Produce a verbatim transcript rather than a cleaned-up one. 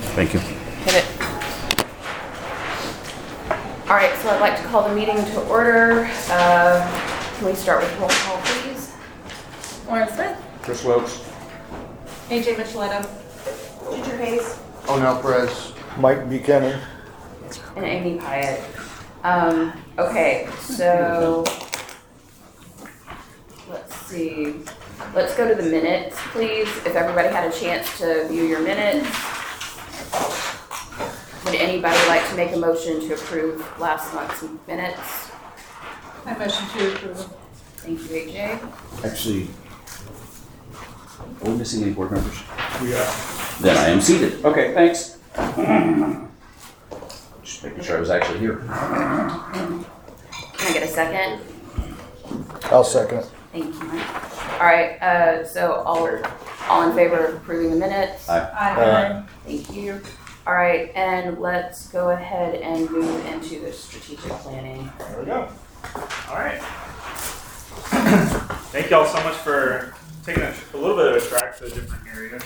Thank you. Hit it. All right, so I'd like to call the meeting to order. Uh, Can we start with roll call, please? Lauren Smith, Chris Wilkes. A J Micheletto, Ginger Hayes. Onel Perez. Mike Buchanan. And Amy Pyatt. Um, okay, so let's see. Let's go to the minutes, please. If everybody had a chance to view your minutes. Would anybody like to make a motion to approve last month's minutes? I motion to approve. Thank you, A J. Actually, are we missing any board members? We are. Then I am seated. Okay, thanks. Just making sure I was actually here. Can I get a second? I'll second it. Thank you, Mike. All right, uh, so all, all in favor of approving the minutes? Aye. Aye. Thank you. All right, and let's go ahead and move into the strategic planning. There we go. All right. Thank you all so much for taking a, a little bit of a track to a different area.